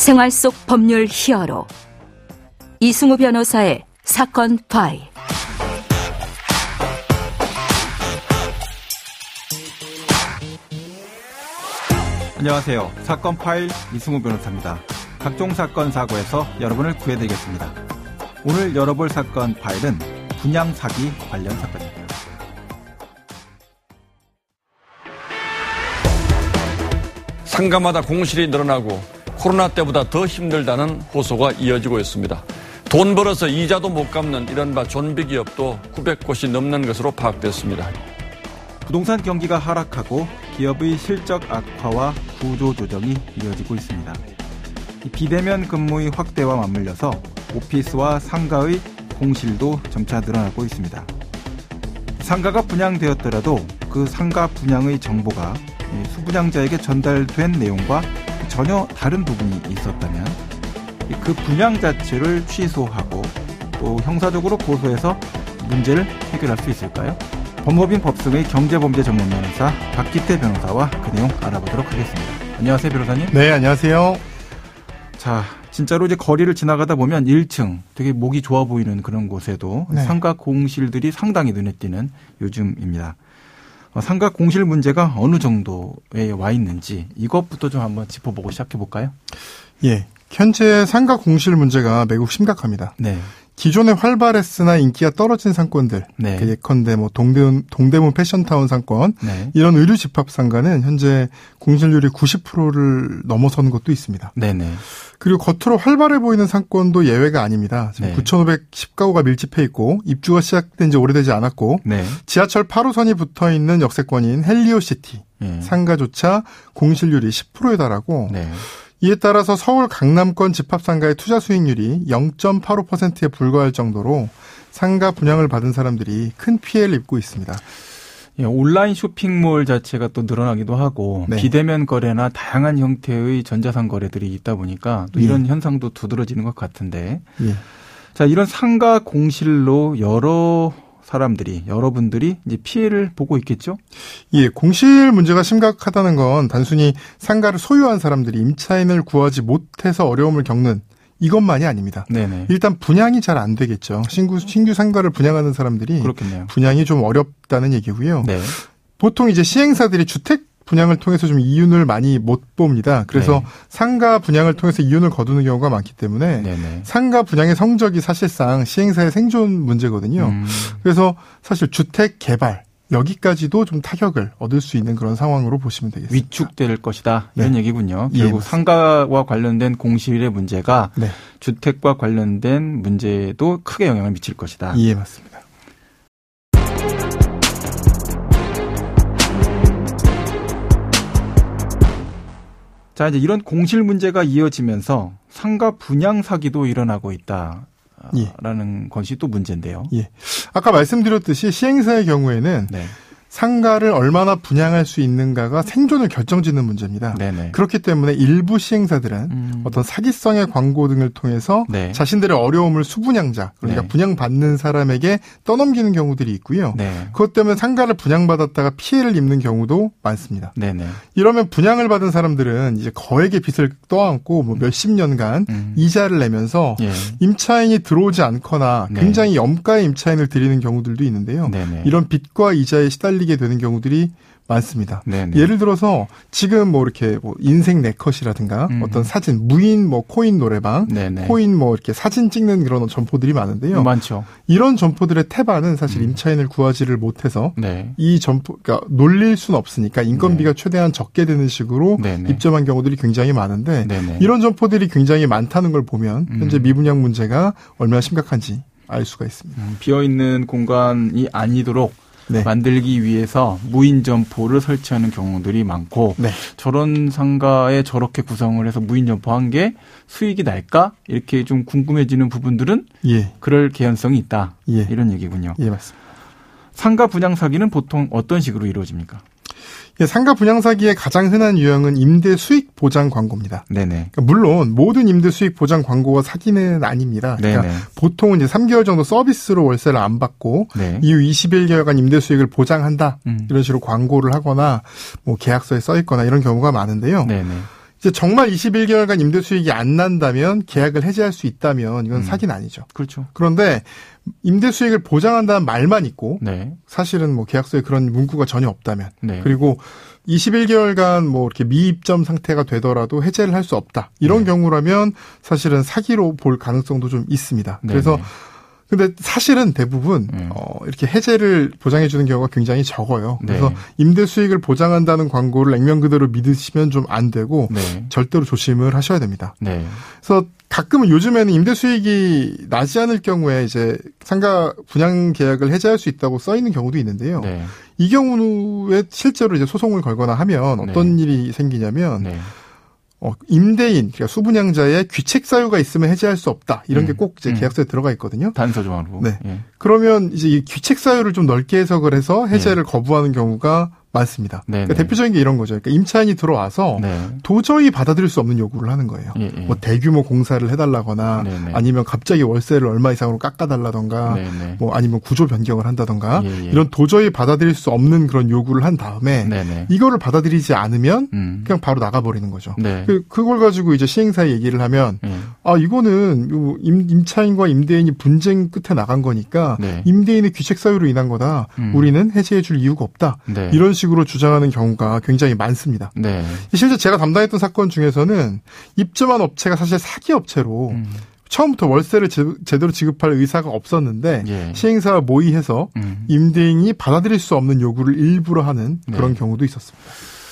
생활 속 법률 히어로 이승우 변호사의 사건 파일. 안녕하세요. 사건 파일 이승우 변호사입니다. 각종 사건 사고에서 여러분을 구해드리겠습니다. 오늘 열어볼 사건 파일은 분양 사기 관련 사건입니다. 상가마다 공실이 늘어나고 코로나 때보다 더 힘들다는 호소가 이어지고 있습니다. 돈 벌어서 이자도 못 갚는 이른바 존비 기업도 900곳이 넘는 것으로 파악됐습니다. 부동산 경기가 하락하고 기업의 실적 악화와 구조 조정이 이어지고 있습니다. 비대면 근무의 확대와 맞물려서 오피스와 상가의 공실도 점차 늘어나고 있습니다. 상가가 분양되었더라도 그 상가 분양의 정보가 수분양자에게 전달된 내용과 전혀 다른 부분이 있었다면 그 분양 자체를 취소하고 또 형사적으로 고소해서 문제를 해결할 수 있을까요? 법무법인 법승의 경제범죄 전문 변호사 박기태 변호사와 그 내용 알아보도록 하겠습니다. 안녕하세요, 변호사님. 네, 안녕하세요. 자, 진짜로 이제 거리를 지나가다 보면 1층 되게 목이 좋아 보이는 그런 곳에도 네. 상가 공실들이 상당히 눈에 띄는 요즘입니다. 상가 공실 문제가 어느 정도에 와 있는지 이것부터 좀 한번 짚어보고 시작해 볼까요? 예, 현재 상가 공실 문제가 매우 심각합니다. 네. 기존에 활발했으나 인기가 떨어진 상권들, 네. 예컨대 뭐 동대문 패션타운 상권, 네. 이런 의류 집합 상가는 현재 공실률이 90%를 넘어서는 것도 있습니다. 네네. 그리고 겉으로 활발해 보이는 상권도 예외가 아닙니다. 지금 네. 9,510가구가 밀집해 있고 입주가 시작된 지 오래되지 않았고 네. 지하철 8호선이 붙어 있는 역세권인 헬리오시티 상가조차 공실률이 10%에 달하고 네. 이에 따라서 서울 강남권 집합상가의 투자 수익률이 0.85%에 불과할 정도로 상가 분양을 받은 사람들이 큰 피해를 입고 있습니다. 예, 온라인 쇼핑몰 자체가 또 늘어나기도 하고 네. 비대면 거래나 다양한 형태의 전자상 거래들이 있다 보니까 또 이런 현상도 두드러지는 것 같은데 예. 자, 이런 상가 공실로 여러분들이 이제 피해를 보고 있겠죠? 예, 공실 문제가 심각하다는 건 단순히 상가를 소유한 사람들이 임차인을 구하지 못해서 어려움을 겪는 이것만이 아닙니다. 네네. 일단 분양이 잘 안 되겠죠. 신규 상가를 분양하는 사람들이 그렇겠네요. 분양이 좀 어렵다는 얘기고요. 네. 보통 이제 시행사들이 주택 분양을 통해서 좀 이윤을 많이 못 봅니다. 그래서 네. 상가 분양을 통해서 이윤을 거두는 경우가 많기 때문에 네네. 상가 분양의 성적이 사실상 시행사의 생존 문제거든요. 그래서 사실 주택 개발 여기까지도 좀 타격을 얻을 수 있는 그런 상황으로 보시면 되겠습니다. 위축될 것이다 이런 네. 얘기군요. 예, 결국 맞습니다. 상가와 관련된 공실의 문제가 네. 주택과 관련된 문제도 크게 영향을 미칠 것이다. 예, 맞습니다. 자, 이제 이런 공실 문제가 이어지면서 상가 분양 사기도 일어나고 있다라는 것이 또 문제인데요. 예. 아까 말씀드렸듯이 시행사의 경우에는 네. 상가를 얼마나 분양할 수 있는가가 생존을 결정짓는 문제입니다. 네네. 그렇기 때문에 일부 시행사들은 어떤 사기성의 광고 등을 통해서 네. 자신들의 어려움을 수분양자, 그러니까 네. 분양받는 사람에게 떠넘기는 경우들이 있고요. 네. 그것 때문에 상가를 분양받았다가 피해를 입는 경우도 많습니다. 네네. 이러면 분양을 받은 사람들은 이제 거액의 빚을 떠안고 뭐 몇십 년간 이자를 내면서 예. 임차인이 들어오지 않거나 네. 굉장히 염가의 임차인을 들이는 경우들도 있는데요. 네네. 이런 빚과 이자에 시달리게 되는 경우들이 많습니다. 네네. 예를 들어서 지금 뭐 이렇게 뭐 인생 네컷이라든가 어떤 사진, 무인 뭐 코인 노래방, 네네. 코인 뭐 이렇게 사진 찍는 그런 점포들이 많은데요. 많죠. 이런 점포들의 태반은 사실 임차인을 구하지를 못해서 네. 이 점포, 그러니까 놀릴 수는 없으니까 인건비가 최대한 적게 되는 식으로 네네. 입점한 경우들이 굉장히 많은데 네네. 이런 점포들이 굉장히 많다는 걸 보면 현재 미분양 문제가 얼마나 심각한지 알 수가 있습니다. 비어있는 공간이 아니도록 네. 만들기 위해서 무인 점포를 설치하는 경우들이 많고 네. 저런 상가에 저렇게 구성을 해서 무인 점포한 게 수익이 날까? 이렇게 좀 궁금해지는 부분들은 예. 그럴 개연성이 있다. 예. 이런 얘기군요. 예, 맞습니다. 상가 분양 사기는 보통 어떤 식으로 이루어집니까? 상가 분양 사기의 가장 흔한 유형은 임대 수익 보장 광고입니다. 네네. 그러니까 물론 모든 임대 수익 보장 광고가 사기는 아닙니다. 그러니까 네네. 보통은 이제 3개월 정도 서비스로 월세를 안 받고 네. 이후 21개월간 임대 수익을 보장한다. 이런 식으로 광고를 하거나 뭐 계약서에 써 있거나 이런 경우가 많은데요. 네네. 이제 정말 21개월간 임대 수익이 안 난다면 계약을 해지할 수 있다면 이건 사기는 아니죠. 그렇죠. 그런데 임대 수익을 보장한다는 말만 있고 네. 사실은 뭐 계약서에 그런 문구가 전혀 없다면 네. 그리고 21개월간 뭐 이렇게 미입점 상태가 되더라도 해제를 할 수 없다. 이런 경우라면 사실은 사기로 볼 가능성도 좀 있습니다. 그래서 근데 사실은 대부분 이렇게 해제를 보장해 주는 경우가 굉장히 적어요. 그래서 임대 수익을 보장한다는 광고를 액면 그대로 믿으시면 좀 안 되고 절대로 조심을 하셔야 됩니다. 그래서 가끔은 요즘에는 임대 수익이 나지 않을 경우에 이제 상가 분양 계약을 해제할 수 있다고 써 있는 경우도 있는데요. 이 경우에 실제로 이제 소송을 걸거나 하면 어떤 일이 생기냐면 임대인, 그러니까 수분양자의 귀책 사유가 있으면 해제할 수 없다. 이런 게 꼭 이제 계약서에 들어가 있거든요. 단서 조항으로. 네. 그러면 이제 이 귀책 사유를 좀 넓게 해석을 해서 해제를 거부하는 경우가 많습니다. 그러니까 대표적인 게 이런 거죠. 그러니까 임차인이 들어와서 도저히 받아들일 수 없는 요구를 하는 거예요. 뭐 대규모 공사를 해달라거나 아니면 갑자기 월세를 얼마 이상으로 깎아달라던가 뭐 아니면 구조 변경을 한다던가 이런 도저히 받아들일 수 없는 그런 요구를 한 다음에 이거를 받아들이지 않으면 그냥 바로 나가버리는 거죠. 그걸 가지고 이제 시행사에 얘기를 하면 아 이거는 임차인과 임대인이 분쟁 끝에 나간 거니까 임대인의 귀책 사유로 인한 거다. 우리는 해제해 줄 이유가 없다. 이런 식으로 주장하는 경우가 굉장히 많습니다. 실제 제가 담당했던 사건 중에서는 입점한 업체가 사실 사기 업체로 처음부터 월세를 제대로 지급할 의사가 없었는데 시행사와 모의해서 임대인이 받아들일 수 없는 요구를 일부러 하는 그런 경우도 있었습니다.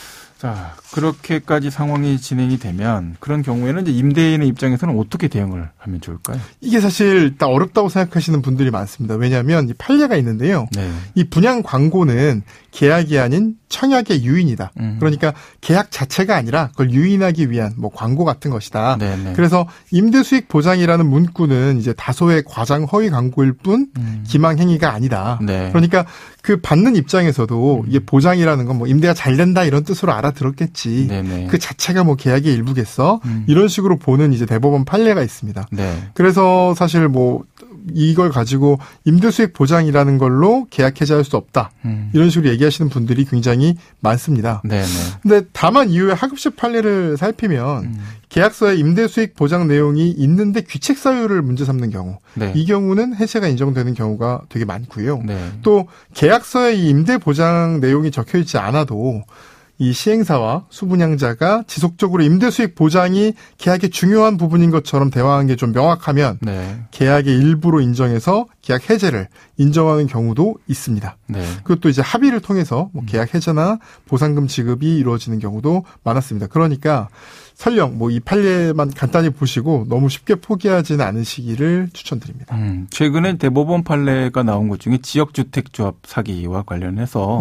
자, 그렇게까지 상황이 진행이 되면 그런 경우에는 이제 임대인의 입장에서는 어떻게 대응을 하면 좋을까요? 이게 사실 다 어렵다고 생각하시는 분들이 많습니다. 왜냐하면 이 판례가 있는데요. 이 분양 광고는 계약이 아닌 청약의 유인이다. 그러니까 계약 자체가 아니라 그걸 유인하기 위한 뭐 광고 같은 것이다. 그래서 임대 수익 보장이라는 문구는 이제 다소의 과장 허위 광고일 뿐 기망 행위가 아니다. 그러니까 그 받는 입장에서도 이게 보장이라는 건 뭐 임대가 잘 된다 이런 뜻으로 알아들었겠지. 그 자체가 뭐 계약의 일부겠어. 이런 식으로 보는 이제 대법원 판례가 있습니다. 그래서 사실 뭐 이걸 가지고 임대 수익 보장이라는 걸로 계약 해제할 수 없다. 이런 식으로 얘기하시는 분들이 굉장히 많습니다. 근데 다만 이후에 하급식 판례를 살피면 계약서에 임대 수익 보장 내용이 있는데 귀책 사유를 문제 삼는 경우 이 경우는 해제가 인정되는 경우가 되게 많고요. 또 계약서에 이 임대 보장 내용이 적혀 있지 않아도 이 시행사와 수분양자가 지속적으로 임대 수익 보장이 계약의 중요한 부분인 것처럼 대화한 게 좀 명확하면 계약의 일부로 인정해서 계약 해제를 인정하는 경우도 있습니다. 그것도 이제 합의를 통해서 뭐 계약 해제나 보상금 지급이 이루어지는 경우도 많았습니다. 그러니까 설령 뭐 이 판례만 간단히 보시고 너무 쉽게 포기하지는 않으시기를 추천드립니다. 최근에 대법원 판례가 나온 것 중에 지역주택조합 사기와 관련해서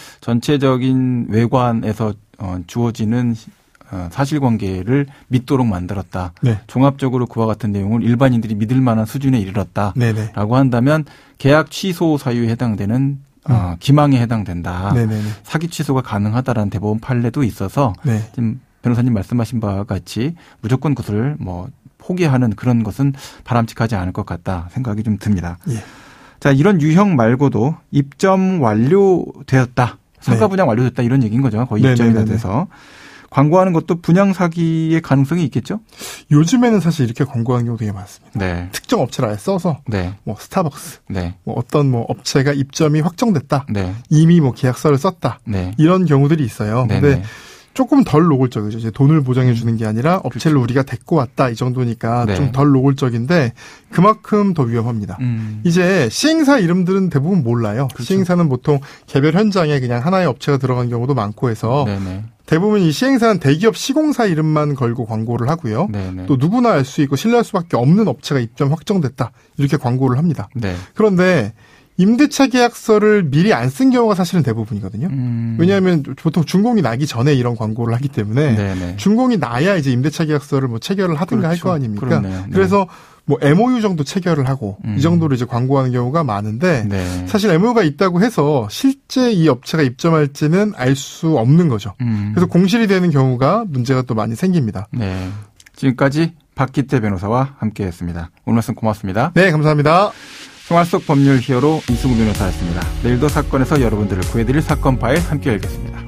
전체적인 외관에서 주어지는 사실관계를 믿도록 만들었다. 종합적으로 그와 같은 내용을 일반인들이 믿을 만한 수준에 이르렀다라고 한다면 계약 취소 사유에 해당되는 기망에 해당된다. 사기 취소가 가능하다라는 대법원 판례도 있어서 지금 변호사님 말씀하신 바와 같이 무조건 그것을 뭐 포기하는 그런 것은 바람직하지 않을 것 같다 생각이 좀 듭니다. 자, 이런 유형 말고도 입점 완료되었다. 상가 분양 완료됐다 이런 얘기인 거죠. 거의 입점이 다 돼서. 광고하는 것도 분양 사기의 가능성이 있겠죠? 요즘에는 사실 이렇게 광고하는 경우 되게 많습니다. 특정 업체를 아예 써서 뭐 스타벅스, 뭐 어떤 뭐 업체가 입점이 확정됐다. 이미 뭐 계약서를 썼다. 이런 경우들이 있어요. 근데 조금 덜 노골적이죠. 이제 돈을 보장해 주는 게 아니라 업체를 우리가 데리고 왔다 이 정도니까 좀 덜 노골적인데 그만큼 더 위험합니다. 이제 시행사 이름들은 대부분 몰라요. 시행사는 보통 개별 현장에 그냥 하나의 업체가 들어간 경우도 많고 해서 대부분 이 시행사는 대기업 시공사 이름만 걸고 광고를 하고요. 또 누구나 알 수 있고 신뢰할 수밖에 없는 업체가 입점 확정됐다 이렇게 광고를 합니다. 그런데 임대차 계약서를 미리 안 쓴 경우가 사실은 대부분이거든요. 왜냐하면 보통 준공이 나기 전에 이런 광고를 하기 때문에 준공이 나야 이제 임대차 계약서를 뭐 체결을 하든가 할 거 아닙니까? 그래서 뭐 MOU 정도 체결을 하고 이 정도로 이제 광고하는 경우가 많은데 사실 MOU가 있다고 해서 실제 이 업체가 입점할지는 알 수 없는 거죠. 그래서 공실이 되는 경우가 문제가 또 많이 생깁니다. 지금까지 박기태 변호사와 함께했습니다. 오늘 말씀 고맙습니다. 네, 감사합니다. 생활 속 법률 히어로 이승우 변호사였습니다. 내일도 사건에서 여러분들을 구해드릴 사건 파일 함께 열겠습니다.